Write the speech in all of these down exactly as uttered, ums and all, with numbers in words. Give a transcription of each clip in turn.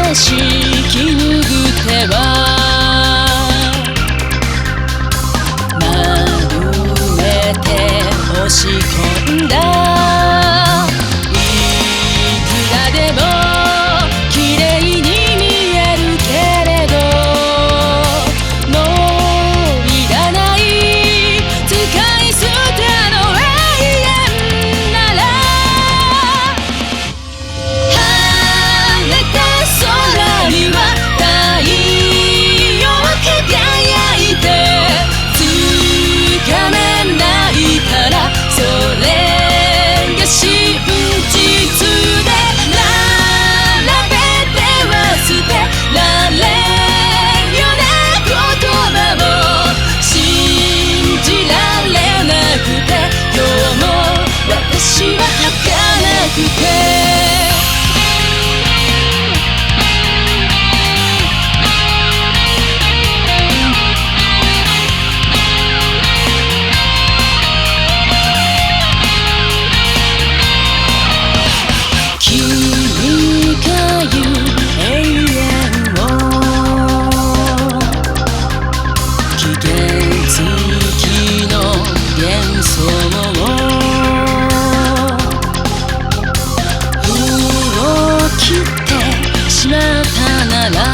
しきぬぐ手は丸めて押し込んだ。いくらでも綺麗に見えるけれど、もういらない使い捨ての永遠なら、晴れた空には太陽輝いて、つかめないからそれが真実で、並べては捨てられるような言葉を信じられなくて、今日も私は儚くて。しまったなら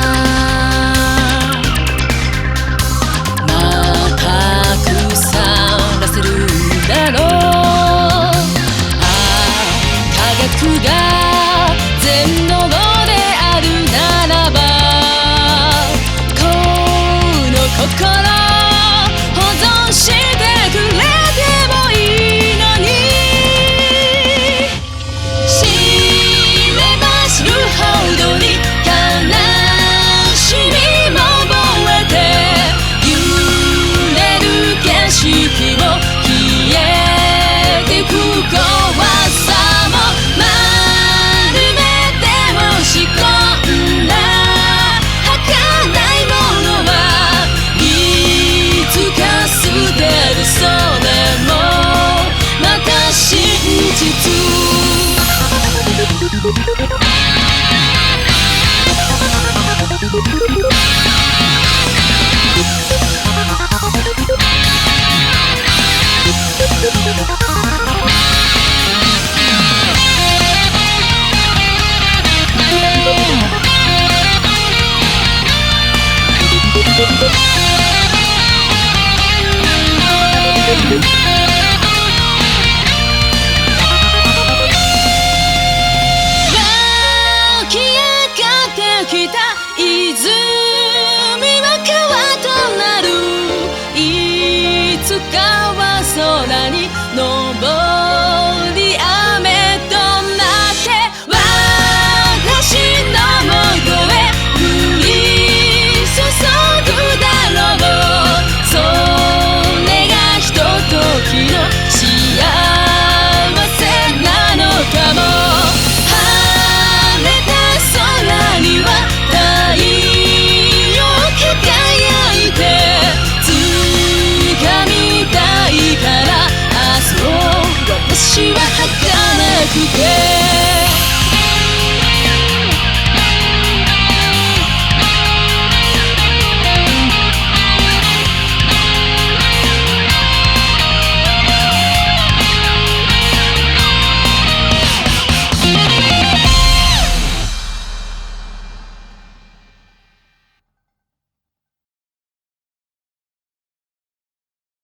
また腐らせるんだろう。ああ科学が全能であるならば、この心保存してくれてもいいのに、知れば知るほどに湧き上がってきた泉は川となる。いつかは空に昇り雨となって、私のもとへ降り注ぐだろう。それがひとときの幸せなのかも。晴れた空には太陽輝いて、掴みたいから明日を私は儚くて。